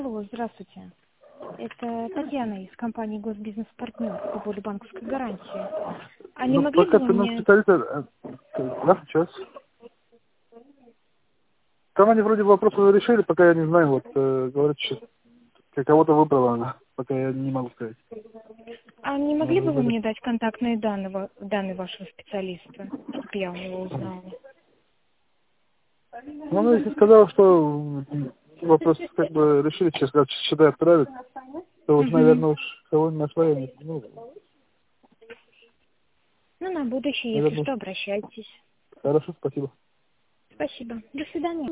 Алло, здравствуйте. Это Татьяна из компании «Госбизнес-партнер» по поводу банковской гарантии. А не Ну, могли бы пока вы цена мне... специалиста... Да, сейчас. Там они вроде вопросы решили, пока я не знаю, вот, говорят, что кого-то выбрала она, пока я не могу сказать. А не могли Может, бы вы выбрали. мне дать контактные данные, данные вашего специалиста, чтобы я у него узнала? Ну, она если сказала, что вопрос как бы решили, сейчас как сюда отправят, то уж, Угу. наверное, уж кого нашла я не... Ну, Ну, на будущее, если наверное, что, обращайтесь. хорошо, спасибо. Спасибо. До свидания.